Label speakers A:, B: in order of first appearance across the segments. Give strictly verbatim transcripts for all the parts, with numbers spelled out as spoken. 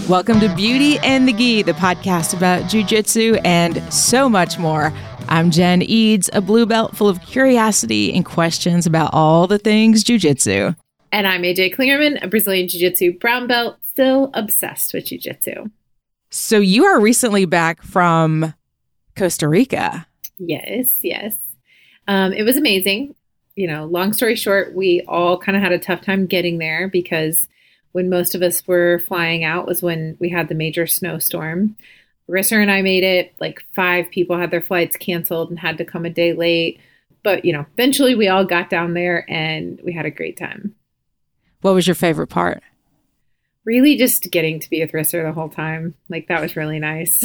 A: Welcome to Beauty and the Gi, the podcast about jiu-jitsu and so much more. I'm Jen Eads, a blue belt full of curiosity and questions about all the things jiu-jitsu.
B: And I'm A J Klingerman, a Brazilian jiu-jitsu brown belt, still obsessed with jiu-jitsu.
A: So you are recently back from Costa Rica.
B: Yes, yes. Um, it was amazing. You know, long story short, we all kind of had a tough time getting there because when most of us were flying out was when we had the major snowstorm. Risser and I made it. Like five people had their flights canceled and had to come a day late. But, you know, eventually we all got down there and we had a great time.
A: What was your favorite part?
B: Really just getting to be with Risser the whole time. Like, that was really nice.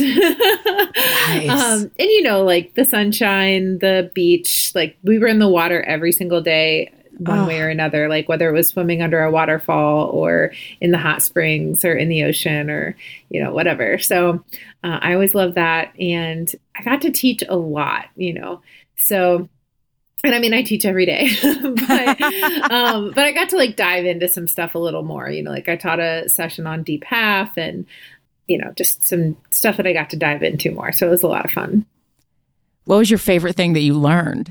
A: Nice.
B: Um, and, you know, like the sunshine, the beach, like we were in the water every single day, one
A: oh. way
B: or another, like whether it was swimming under a waterfall or in the hot springs or in the ocean or, you know, whatever. So uh, I always loved that. And I got to teach a lot, you know, so and I mean, I teach every day, but, um, but I got to like dive into some stuff a little more, you know, like I taught a session on deep half and, you know, just some stuff that I got to dive into more. So it was a lot of fun.
A: What was your favorite thing that you learned?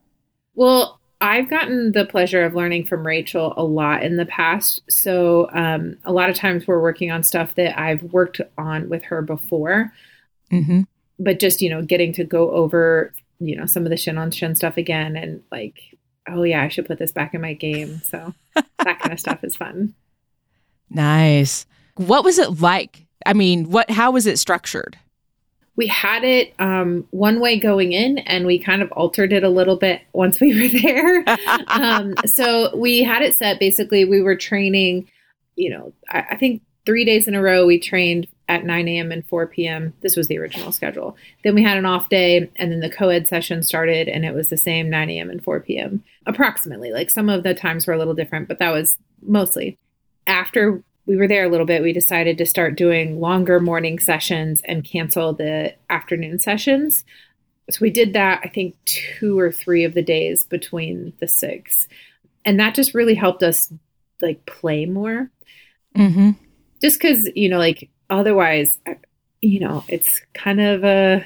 B: Well, I've gotten the pleasure of learning from Rachel a lot in the past. So um, a lot of times we're working on stuff that I've worked on with her before,
A: mm-hmm.
B: but just, you know, getting to go over you know, some of the shin on shin stuff again and like, oh yeah, I should put this back in my game. So that kind of stuff is fun.
A: Nice. What was it like? I mean, what, how was it structured?
B: We had it um, one way going in and we kind of altered it a little bit once we were there. um, so we had it set, basically we were training, you know, I, I think three days in a row we trained at nine a.m. and four p.m. This was the original schedule. Then we had an off day and then the co-ed session started and it was the same nine a.m. and four p.m. approximately. Like some of the times were a little different, but that was mostly. After we were there a little bit, we decided to start doing longer morning sessions and cancel the afternoon sessions. So we did that, I think, two or three of the days between the six. And that just really helped us like play more.
A: Mm-hmm.
B: Just because, you know, like, otherwise, you know, it's kind of a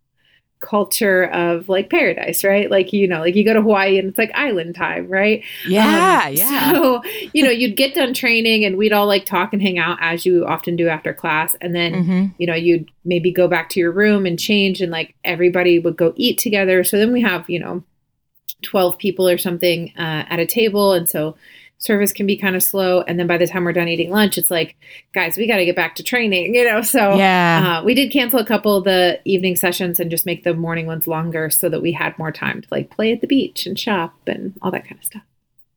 B: culture of like paradise, right? Like, you know, like you go to Hawaii and it's like island time, right?
A: Yeah,
B: um,
A: yeah.
B: So, you know, you'd get done training and we'd all like talk and hang out as you often do after class. And then,
A: mm-hmm.
B: you know, you'd maybe go back to your room and change and like everybody would go eat together. So then we have, you know, twelve people or something uh, at a table. And so service can be kind of slow. And then by the time we're done eating lunch, it's like, guys, we got to get back to training, you know? So
A: yeah.
B: uh, we did cancel a couple of the evening sessions and just make the morning ones longer so that we had more time to like play at the beach and shop and all that kind of stuff.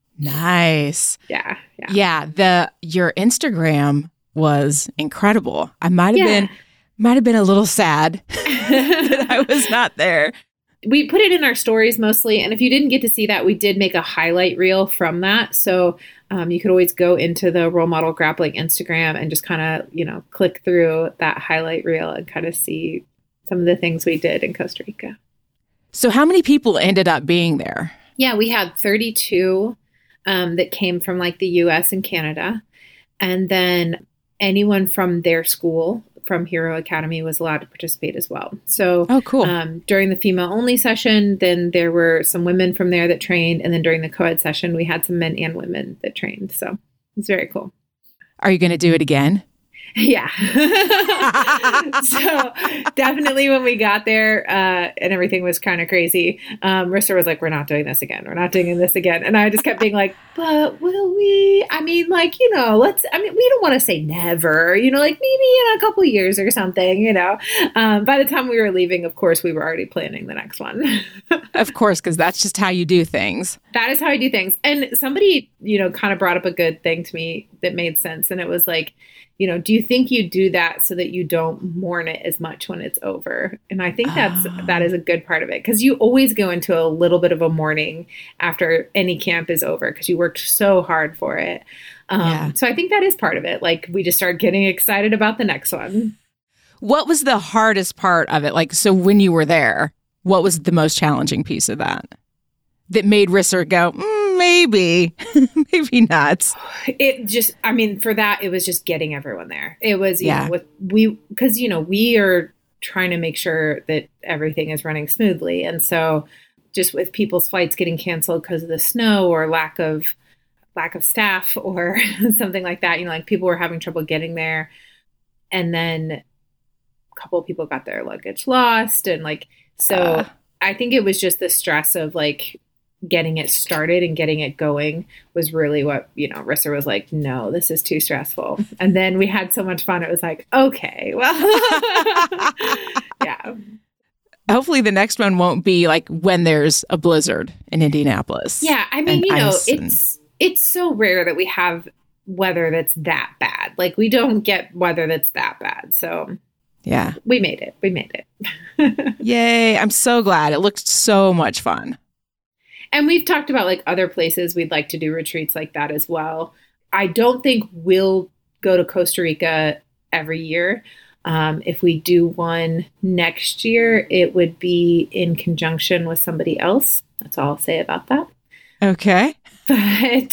A: Nice.
B: Yeah. Yeah.
A: Yeah. The, your Instagram was incredible. I might have
B: Yeah.
A: been, might have been a little sad that I was not there.
B: We put it in our stories mostly. And if you didn't get to see that, we did make a highlight reel from that. So um, you could always go into the Role Model Grappling Instagram and just kind of, you know, click through that highlight reel and kind of see some of the things we did in Costa Rica.
A: So how many people ended up being there?
B: Yeah, we had thirty-two um, that came from like the U S and Canada. And then anyone from their school from Hero Academy was allowed to participate as well. So
A: oh, cool.
B: um, during the female only session, then there were some women from there that trained. And then during the co-ed session, we had some men and women that trained. So it's very cool.
A: Are you going to do it again?
B: Yeah. So definitely when we got there uh, and everything was kind of crazy, um, Risser was like, we're not doing this again. We're not doing this again. And I just kept being like, but will we? I mean, like, you know, let's, I mean, we don't want to say never, you know, like maybe in a couple years or something, you know. Um, by the time we were leaving, of course, we were already planning the next one.
A: Of course, because that's just how you do things.
B: That is how I do things. And somebody, you know, kind of brought up a good thing to me that made sense. And it was like, you know, do you think you do that so that you don't mourn it as much when it's over? And I think that's, oh. that is a good part of it. Cause you always go into a little bit of a mourning after any camp is over because you worked so hard for it. Um, yeah. So I think that is part of it. Like we just start getting excited about the next one.
A: What was the hardest part of it? Like, so when you were there, what was the most challenging piece of that that made Risser go, mm, maybe, maybe not.
B: It just, I mean, for that, it was just getting everyone there. It was, you
A: Yeah.
B: know, with we, because, you know, we are trying to make sure that everything is running smoothly. And so just with people's flights getting canceled because of the snow or lack of, lack of staff or something like that, you know, like people were having trouble getting there. And then a couple of people got their luggage lost. And like, so uh. I think it was just the stress of like getting it started and getting it going was really what, you know, Rissa was like, no, this is too stressful. And then we had so much fun. It was like, okay, well, yeah.
A: Hopefully the next one won't be like when there's a blizzard in Indianapolis.
B: Yeah. I mean, you know, it's, and... it's so rare that we have weather that's that bad. Like we don't get weather that's that bad. So
A: yeah,
B: we made it. We made
A: it. Yay. I'm so glad. It looked so much fun.
B: And we've talked about like other places we'd like to do retreats like that as well. I don't think we'll go to Costa Rica every year. Um, if we do one next year, it would be in conjunction with somebody else. That's all I'll say about that.
A: Okay.
B: But,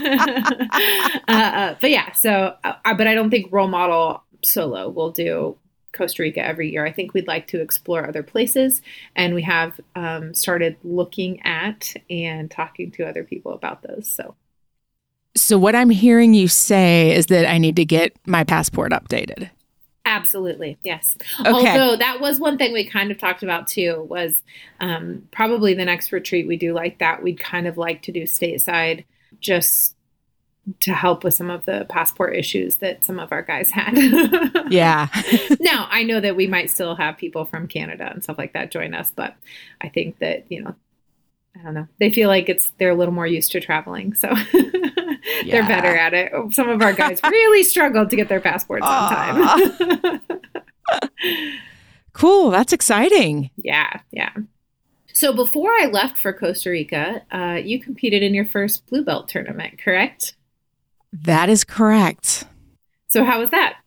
B: uh, uh, but yeah, so, uh, but I don't think Role Model solo will do Costa Rica every year. I think we'd like to explore other places, and we have um, started looking at and talking to other people about those. So,
A: so what I'm hearing you say is that I need to get my passport updated.
B: Absolutely. Yes.
A: Okay.
B: Although that was one thing we kind of talked about too, was um, probably the next retreat we do like that. We'd kind of like to do stateside just to help with some of the passport issues that some of our guys had.
A: Yeah.
B: Now, I know that we might still have people from Canada and stuff like that join us, but I think that, you know, I don't know. They feel like it's they're a little more used to traveling, so they're
A: yeah.
B: better at it. Some of our guys really struggled to get their passports on time.
A: Cool. That's exciting.
B: Yeah, yeah. So before I left for Costa Rica, uh, you competed in your first Blue Belt tournament, correct?
A: That is correct.
B: So how was that?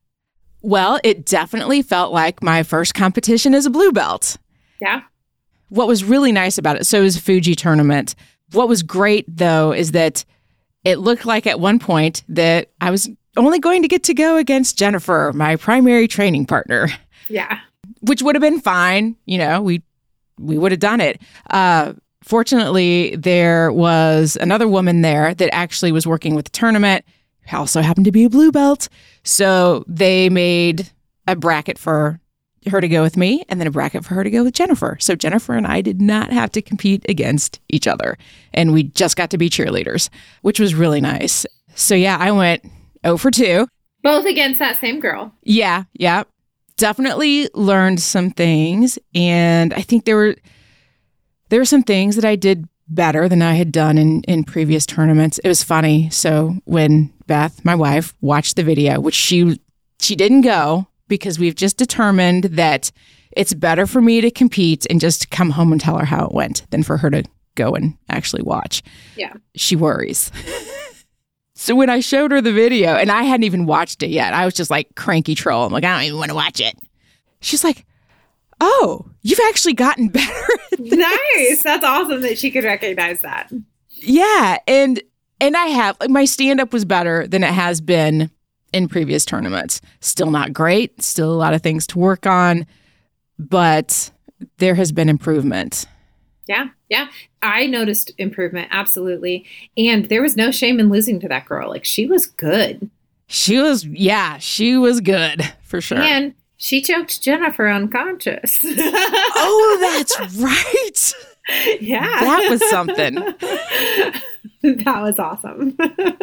A: Well, it definitely felt like my first competition as a Blue Belt.
B: Yeah.
A: What was really nice about it, so it was a Fuji tournament. What was great, though, is that it looked like at one point that I was only going to get to go against Jennifer, my primary training partner.
B: Yeah.
A: Which would have been fine. You know, we we would have done it. Uh, fortunately, there was another woman there that actually was working with the tournament, who also happened to be a Blue Belt. So they made a bracket for her to go with me, and then a bracket for her to go with Jennifer. So Jennifer and I did not have to compete against each other, and we just got to be cheerleaders, which was really nice. So yeah, I went oh for two.
B: Both against that same girl.
A: Yeah, yeah. Definitely learned some things, and I think there were there were some things that I did better than I had done in, in previous tournaments. It was funny. So when Beth, my wife, watched the video, which she she didn't go, because we've just determined that it's better for me to compete and just come home and tell her how it went than for her to go and actually watch.
B: Yeah.
A: She worries. So when I showed her the video, and I hadn't even watched it yet, I was just like cranky troll. I'm like, I don't even want to watch it. She's like, oh, you've actually gotten better at this.
B: Nice. That's awesome that she could recognize that.
A: Yeah. And and I have, like, my stand-up was better than it has been in previous tournaments. Still not great. Still a lot of things to work on, but there has been improvement.
B: Yeah. Yeah. I noticed improvement. Absolutely. And there was no shame in losing to that girl. Like, she was good.
A: She was, yeah, she was good for sure.
B: And she choked Jennifer unconscious.
A: Oh, that's right.
B: Yeah.
A: That was something.
B: That was awesome.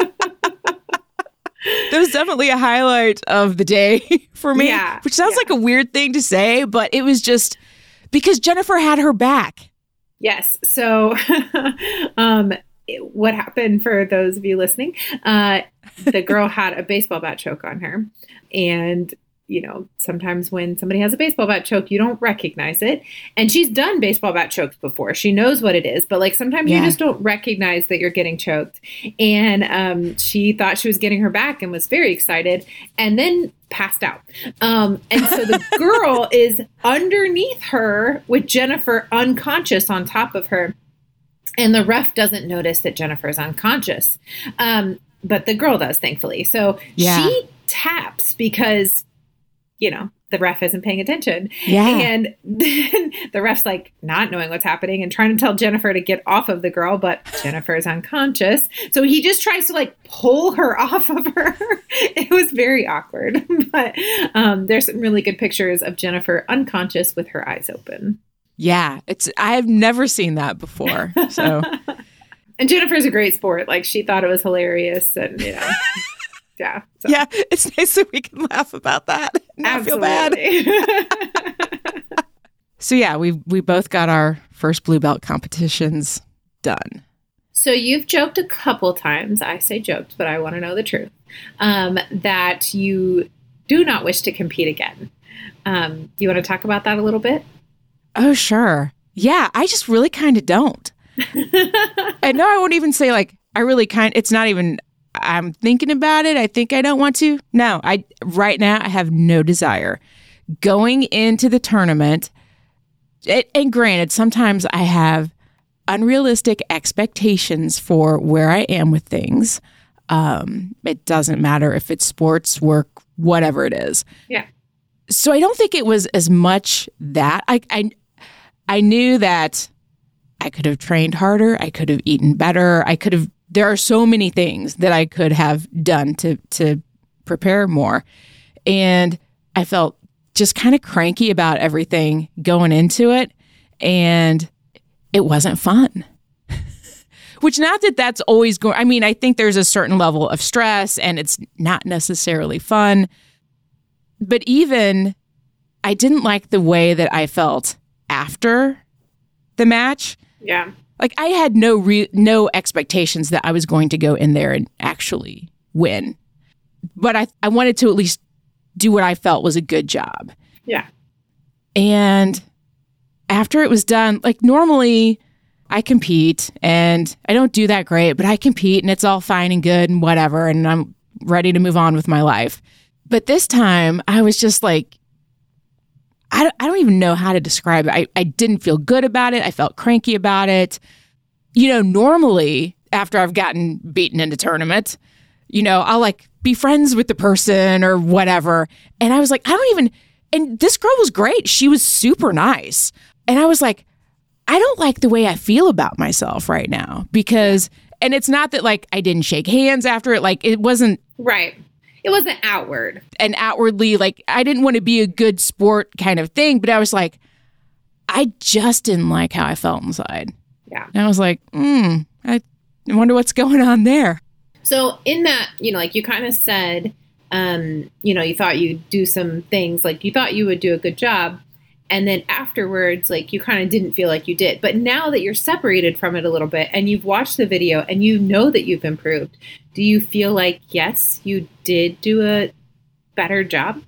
A: That was definitely a highlight of the day for me,
B: yeah,
A: which sounds
B: yeah.
A: like a weird thing to say, but it was just because Jennifer had her back.
B: Yes. So um, what happened, for those of you listening, uh, the girl had a baseball bat choke on her. And, you know, sometimes when somebody has a baseball bat choke, you don't recognize it. And she's done baseball bat chokes before. She knows what it is. But like sometimes yeah. you just don't recognize that you're getting choked. And um, she thought she was getting her back and was very excited, and then passed out. Um, and so the girl is underneath her with Jennifer unconscious on top of her. And the ref doesn't notice that Jennifer's unconscious. Um, but the girl does, thankfully. So
A: yeah.
B: she taps because, you know, the ref isn't paying attention.
A: Yeah.
B: And then the ref's like not knowing what's happening and trying to tell Jennifer to get off of the girl, but Jennifer's unconscious. So he just tries to like pull her off of her. It was very awkward. But um, there's some really good pictures of Jennifer unconscious with her eyes open.
A: Yeah. It's I have never seen that before. So
B: and Jennifer's a great sport. Like she thought it was hilarious and you know. Yeah. So.
A: Yeah. It's nice that we can laugh about that. Not feel bad. So yeah, we we both got our first blue belt competitions done.
B: So you've joked a couple times, I say joked, but I want to know the truth, um, that you do not wish to compete again. Um, do you want to talk about that a little bit?
A: Oh, sure. Yeah, I just really kind of don't. And no, I won't even say like, I really kind it's not even, I'm thinking about it. I think I don't want to. No, I right now I have no desire. Going into the tournament, it, and granted, sometimes I have unrealistic expectations for where I am with things. Um, it doesn't matter if it's sports, work, whatever it is.
B: Yeah.
A: So I don't think it was as much that. I, I, I knew that I could have trained harder. I could have eaten better. I could have, there are so many things that I could have done to, to prepare more. And I felt just kind of cranky about everything going into it. And it wasn't fun. Which not that that's always going, I mean, I think there's a certain level of stress and it's not necessarily fun. But even I didn't like the way that I felt after the match.
B: Yeah.
A: Like I had no re- no expectations that I was going to go in there and actually win. But I, I wanted to at least do what I felt was a good job.
B: Yeah.
A: And after it was done, like normally I compete and I don't do that great, but I compete and it's all fine and good and whatever. And I'm ready to move on with my life. But this time I was just like, I don't, I don't even know how to describe it. I, I didn't feel good about it. I felt cranky about it. You know, normally after I've gotten beaten in a tournament, you know, I'll like be friends with the person or whatever. And I was like, I don't even, and this girl was great. She was super nice. And I was like, I don't like the way I feel about myself right now because, and it's not that like I didn't shake hands after it. Like it wasn't.
B: Right. It wasn't outward.
A: And outwardly, like, I didn't want to be a good sport kind of thing, but I was like, I just didn't like how I felt inside.
B: Yeah.
A: And I was like, hmm, I wonder what's going on there.
B: So in that, you know, like you kind of said, um, you know, you thought you'd do some things, like you thought you would do a good job. And then afterwards, like you kind of didn't feel like you did. But now that you're separated from it a little bit and you've watched the video and you know that you've improved, do you feel like, yes, you did do a better job?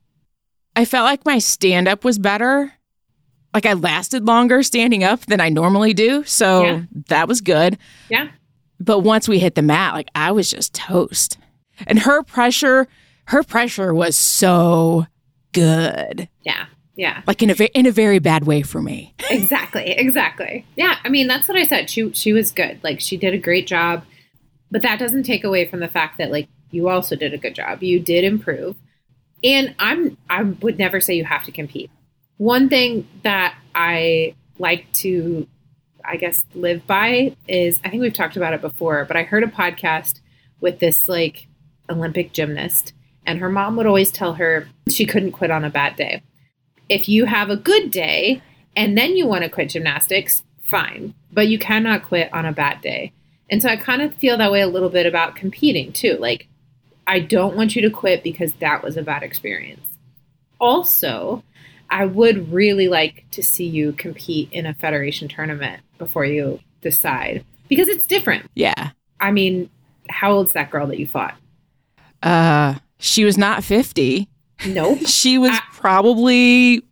A: I felt like my stand-up was better. Like I lasted longer standing up than I normally do. So yeah. That was good.
B: Yeah.
A: But once we hit the mat, like I was just toast. And her pressure, her pressure was so good.
B: Yeah. Yeah.
A: Like in a, in a very bad way for me.
B: Exactly. Exactly. Yeah. I mean, that's what I said. She, she was good. Like she did a great job, but that doesn't take away from the fact that like you also did a good job. You did improve. And I'm, I would never say you have to compete. One thing that I like to, I guess, live by is, I think we've talked about it before, but I heard a podcast with this like Olympic gymnast and her mom would always tell her she couldn't quit on a bad day. If you have a good day and then you want to quit gymnastics, fine, but you cannot quit on a bad day. And so I kind of feel that way a little bit about competing too. Like, I don't want you to quit because that was a bad experience. Also, I would really like to see you compete in a federation tournament before you decide because it's different.
A: Yeah.
B: I mean, how old's that girl that you fought?
A: Uh, she was not fifty.
B: Nope.
A: She was
B: I,
A: probably,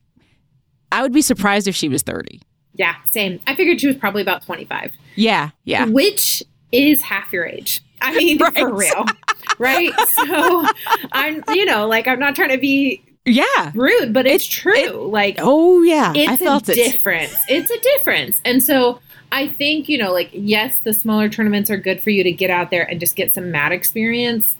A: I would be surprised if she was thirty.
B: Yeah, same. I figured she was probably about twenty-five.
A: Yeah, yeah.
B: Which is half your age. I mean, right. For real. Right? So I'm, you know, like I'm not trying to be
A: yeah
B: rude, but it's, it's true.
A: It,
B: like,
A: oh yeah,
B: it's
A: I felt
B: a
A: it.
B: difference. It's a difference. And so I think, you know, like, yes, the smaller tournaments are good for you to get out there and just get some mat experience.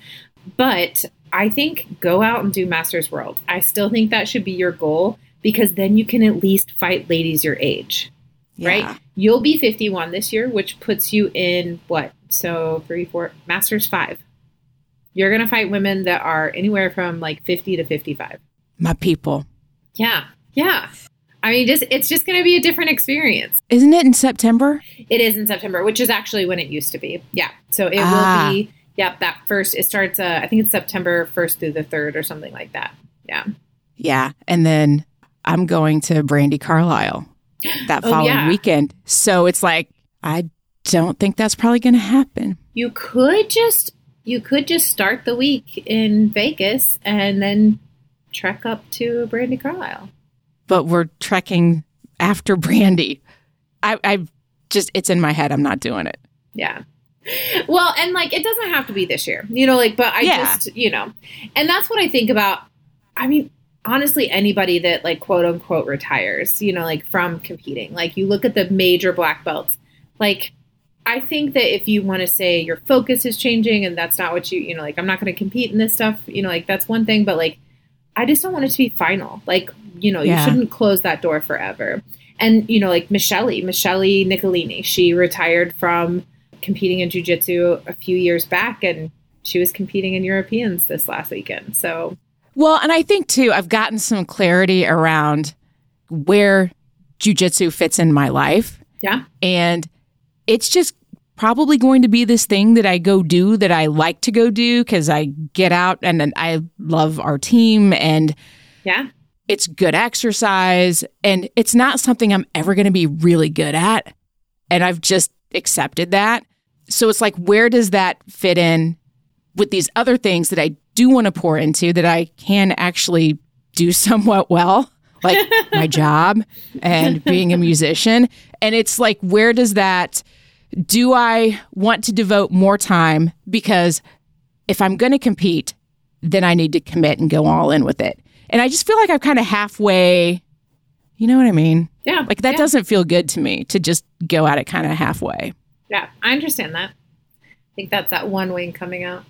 B: But I think go out and do Masters World. I still think that should be your goal, because then you can at least fight ladies your age, yeah. right? You'll be fifty-one this year, which puts you in what? So three, four, Masters five. You're going to fight women that are anywhere from like fifty to fifty-five.
A: My people.
B: Yeah. Yeah. I mean, just it's just going to be a different experience.
A: Isn't it in September?
B: It is in September, which is actually when it used to be. Yeah. So it
A: ah.
B: will be, yep, that first, it starts, uh, I think it's September first through the third or something like that. Yeah.
A: Yeah. And then I'm going to Brandi Carlile that following oh, yeah. weekend. So it's like, I don't think that's probably going to happen.
B: You could just, you could just start the week in Vegas and then trek up to Brandi Carlile.
A: But we're trekking after Brandi. I, I just, it's in my head. I'm not doing it.
B: Yeah. Well, and like, it doesn't have to be this year, you know, like, but I
A: yeah.
B: just, you know, and that's what I think about. I mean, honestly, anybody that like, quote unquote, retires, you know, like from competing, like you look at the major black belts, like, I think that if you want to say your focus is changing and that's not what you, you know, like, I'm not going to compete in this stuff, you know, like that's one thing, but like, I just don't want it to be final. Like, you know, yeah. you shouldn't close that door forever. And, you know, like Michele, Michele Nicolini, she retired from competing in jiu-jitsu a few years back, and she was competing in Europeans this last weekend. So,
A: well, and I think too, I've gotten some clarity around where jiu-jitsu fits in my life.
B: Yeah.
A: And it's just probably going to be this thing that I go do that I like to go do because I get out and then I love our team and
B: yeah,
A: it's good exercise and it's not something I'm ever going to be really good at. And I've just accepted that. So it's like, where does that fit in with these other things that I do want to pour into that I can actually do somewhat well, like my job and being a musician. And it's like, where does that, do I want to devote more time? Because if I'm going to compete, then I need to commit and go all in with it. And I just feel like I'm kind of halfway, you know what I mean?
B: Yeah.
A: Like that
B: yeah.
A: doesn't feel good to me to just go at it kind of halfway.
B: Yeah, I understand that. I think that's that one wing coming out.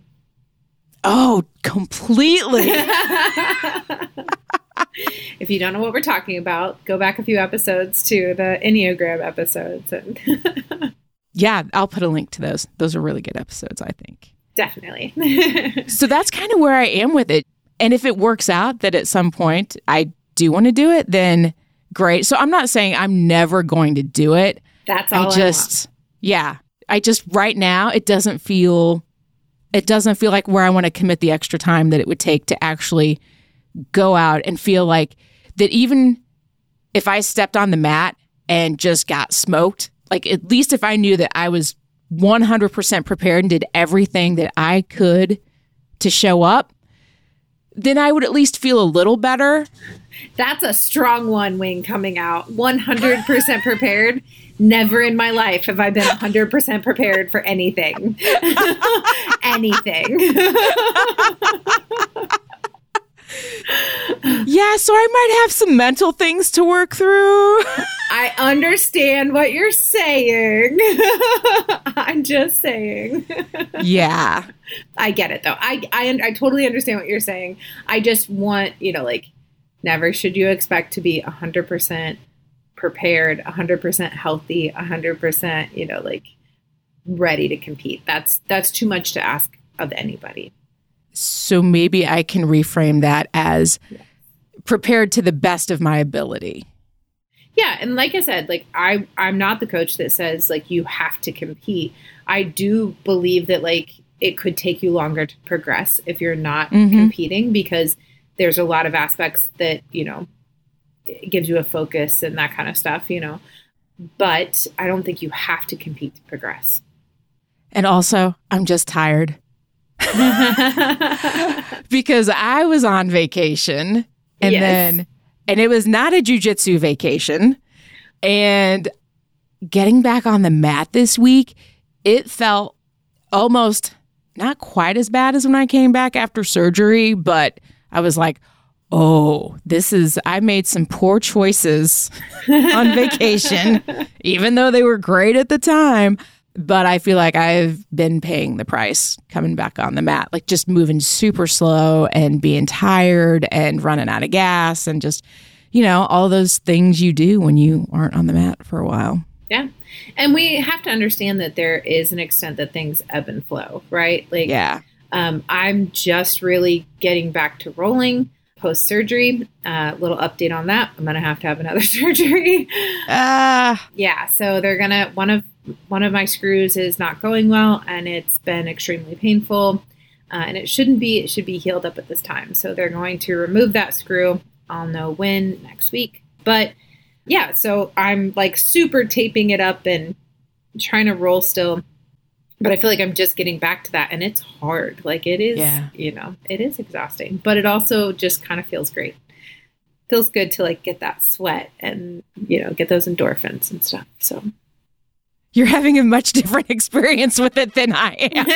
A: Oh, completely.
B: If you don't know what we're talking about, go back a few episodes to the Enneagram episodes. And
A: yeah, I'll put a link to those. Those are really good episodes, I think.
B: Definitely.
A: So that's kind of where I am with it. And if it works out that at some point I do want to do it, then great. So I'm not saying I'm never going to do it.
B: That's all
A: I just, I yeah, I just right now, it doesn't feel, it doesn't feel like where I want to commit the extra time that it would take to actually go out and feel like that even if I stepped on the mat and just got smoked, like at least if I knew that I was one hundred percent prepared and did everything that I could to show up, then I would at least feel a little better.
B: That's a strong one wing coming out. one hundred percent prepared. Never in my life have I been one hundred percent prepared for anything. Anything.
A: Yeah, so I might have some mental things to work through.
B: I understand what you're saying. I'm just saying.
A: Yeah.
B: I get it, though. I, I I totally understand what you're saying. I just want, you know, like, never should you expect to be one hundred percent prepared, one hundred percent healthy, one hundred percent, you know, like, ready to compete. That's that's too much to ask of anybody.
A: So maybe I can reframe that as yes. prepared to the best of my ability.
B: Yeah. And like I said, like I, I'm not the coach that says like you have to compete. I do believe that like it could take you longer to progress if you're not mm-hmm. competing, because there's a lot of aspects that, you know, it gives you a focus and that kind of stuff, you know, but I don't think you have to compete to progress.
A: And also, I'm just tired. Because I was on vacation and yes. then, and it was not a jiu-jitsu vacation, and getting back on the mat this week, it felt almost not quite as bad as when I came back after surgery, but I was like, Oh, this is, I made some poor choices on vacation, even though they were great at the time. But I feel like I've been paying the price coming back on the mat, like just moving super slow and being tired and running out of gas and just, you know, all those things you do when you aren't on the mat for a while.
B: Yeah. And we have to understand that there is an extent that things ebb and flow, right? Like,
A: yeah.
B: um, I'm just really getting back to rolling post-surgery. A uh, little update on that. I'm going to have to have another surgery.
A: Ah. Uh,
B: yeah. So they're going to, one of, one of my screws is not going well and it's been extremely painful. Uh, and it shouldn't be, it should be healed up at this time. So they're going to remove that screw. I'll know when next week. But yeah, so I'm like super taping it up and trying to roll still. But I feel like I'm just getting back to that. And it's hard. Like it is, yeah. you know, it is exhausting. But it also just kind of feels great. Feels good to like get that sweat and, you know, get those endorphins and stuff. So
A: you're having a much different experience with it than I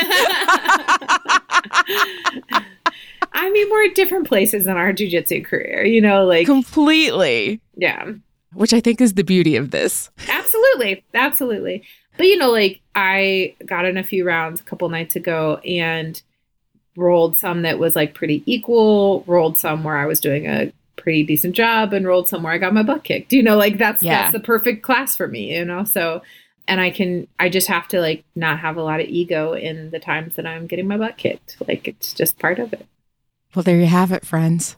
B: am. I mean, we're at different places in our jiu-jitsu career, you know, like
A: completely.
B: Yeah.
A: Which I think is the beauty of this.
B: Absolutely. Absolutely. But, you know, like I got in a few rounds a couple nights ago and rolled some that was like pretty equal, rolled some where I was doing a pretty decent job and rolled some where I got my butt kicked. You know, like that's, yeah. that's the perfect class for me, you know? So, and I can, I just have to like not have a lot of ego in the times that I'm getting my butt kicked. Like it's just part of it.
A: Well, there you have it, friends.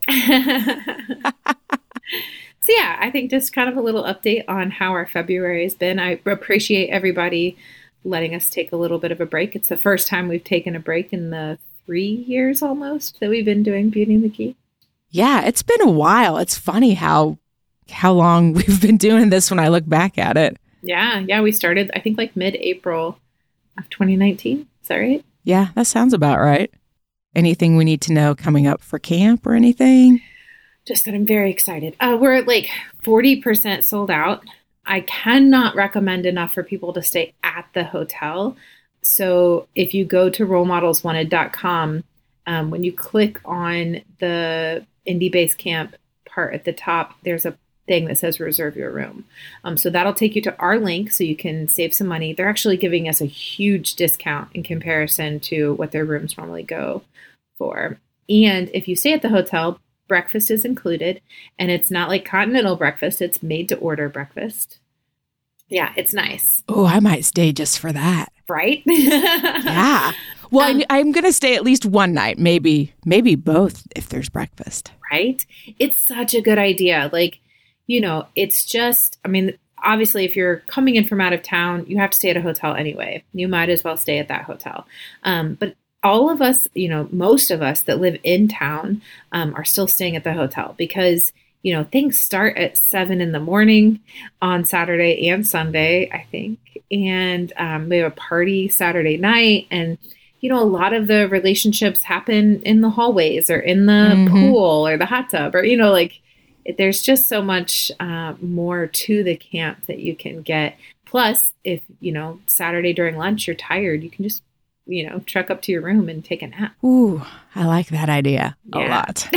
B: So yeah, I think just kind of a little update on how our February has been. I appreciate everybody letting us take a little bit of a break. It's the first time we've taken a break in the three years almost that we've been doing Beauty and the Gi.
A: Yeah, it's been a while. It's funny how how long we've been doing this when I look back at it.
B: Yeah, yeah, we started, I think, like mid-April of twenty nineteen. Is that right?
A: Yeah, that sounds about right. Anything we need to know coming up for camp or anything?
B: Just that I'm very excited. Uh, we're like forty percent sold out. I cannot recommend enough for people to stay at the hotel. So if you go to role models wanted dot com, um, when you click on the Indie Base Camp part at the top, there's a thing that says reserve your room. Um, so that'll take you to our link so you can save some money. They're actually giving us a huge discount in comparison to what their rooms normally go for. And if you stay at the hotel, breakfast is included, and it's not like continental breakfast. It's made to order breakfast. Yeah, it's nice.
A: Oh, I might stay just for that.
B: Right?
A: Yeah. Well, um, I'm going to stay at least one night, maybe, maybe both if there's breakfast.
B: Right? It's such a good idea. Like, you know, it's just, I mean, obviously if you're coming in from out of town, you have to stay at a hotel anyway. You might as well stay at that hotel. Um, but all of us, you know, most of us that live in town um, are still staying at the hotel because, you know, things start at seven in the morning on Saturday and Sunday, I think. And um, we have a party Saturday night. And, you know, a lot of the relationships happen in the hallways or in the mm-hmm. pool or the hot tub or, you know, like it, there's just so much uh, more to the camp that you can get. Plus, if, you know, Saturday during lunch, you're tired, you can just you know, truck up to your room and take a nap.
A: Ooh, I like that idea a
B: yeah.
A: lot.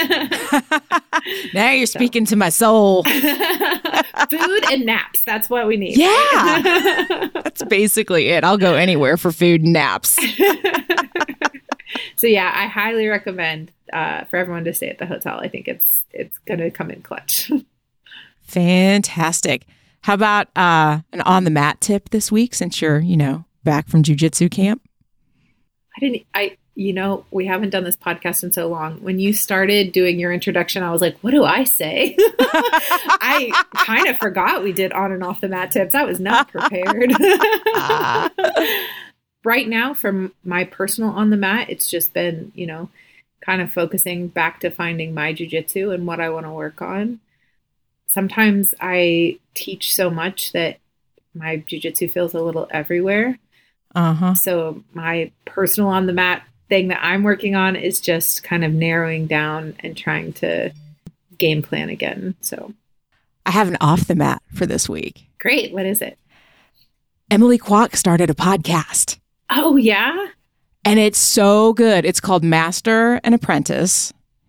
A: Now you're speaking so. to my soul.
B: Food and naps. That's what we need.
A: Yeah. Right? That's basically it. I'll go anywhere for food and naps.
B: So yeah, I highly recommend uh, for everyone to stay at the hotel. I think it's it's going to come in clutch.
A: Fantastic. How about uh, an on the mat tip this week since you're, you know, back from jiu-jitsu camp?
B: I didn't, I, you know, we haven't done this podcast in so long. When you started doing your introduction, I was like, what do I say? I kind of forgot we did on and off the mat tips. I was not prepared. Right now, from my personal on the mat, it's just been, you know, kind of focusing back to finding my jiu-jitsu and what I want to work on. Sometimes I teach so much that my jiu-jitsu feels a little everywhere.
A: Uh-huh.
B: So my personal on the mat thing that I'm working on is just kind of narrowing down and trying to game plan again. So
A: I have an off the mat for this week.
B: Great. What is it?
A: Emily Kwok started a podcast.
B: Oh, yeah?
A: And it's so good. It's called Master and Apprentice.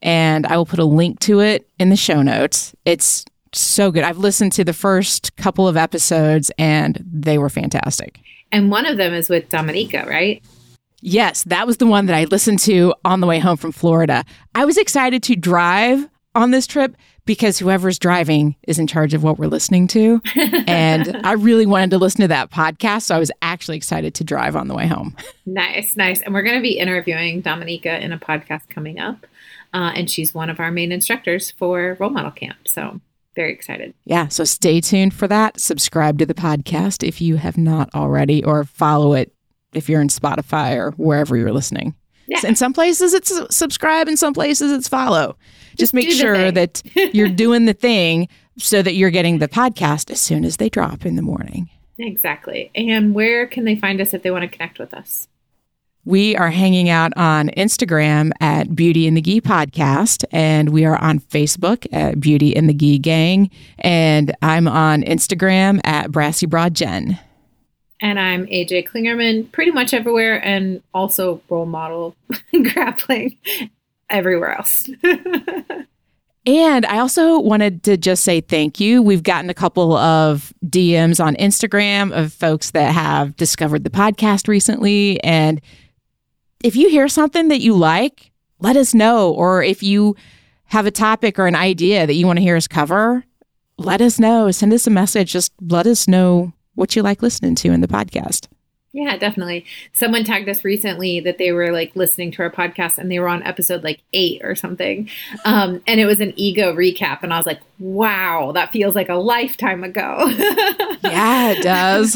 A: and I will put a link to it in the show notes. It's so good. I've listened to the first couple of episodes, and they were fantastic.
B: And one of them is with Dominica, right?
A: Yes, that was the one that I listened to on the way home from Florida. I was excited to drive on this trip because whoever's driving is in charge of what we're listening to. And I really wanted to listen to that podcast, so I was actually excited to drive on the way home.
B: Nice, nice. And we're going to be interviewing Dominica in a podcast coming up. Uh, and she's one of our main instructors for Role Model Camp. So very excited.
A: Yeah, so stay tuned for that. Subscribe to the podcast if you have not already, or follow it if you're in Spotify or wherever you're listening. Yeah. In some places it's subscribe, in some places it's follow. Just, Just make sure that you're doing the thing so that you're getting the podcast as soon as they drop in the morning.
B: Exactly. And where can they find us if they want to connect with us?
A: We are hanging out on Instagram at Beauty and the Gi Podcast, and we are on Facebook at Beauty and the Gi Gang, and I'm on Instagram at Brassy Broad Jen.
B: And I'm A J Klingerman, pretty much everywhere, and also role model grappling everywhere else.
A: And I also wanted to just say thank you. We've gotten a couple of D Ms on Instagram of folks that have discovered the podcast recently. And if you hear something that you like, let us know. Or if you have a topic or an idea that you want to hear us cover, let us know. Send us a message. Just let us know what you like listening to in the podcast.
B: Yeah, definitely. Someone tagged us recently that they were like listening to our podcast and they were on episode like eight or something. Um, and it was an ego recap. And I was like, wow, that feels like a lifetime ago.
A: Yeah, it does.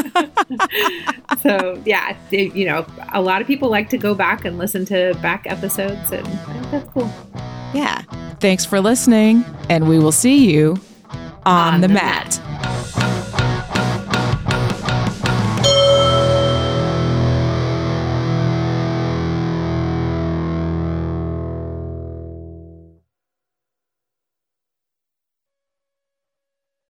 B: So yeah, it, you know, a lot of people like to go back and listen to back episodes, and I think that's cool.
A: Yeah. Thanks for listening, and we will see you on, on the, the mat. mat.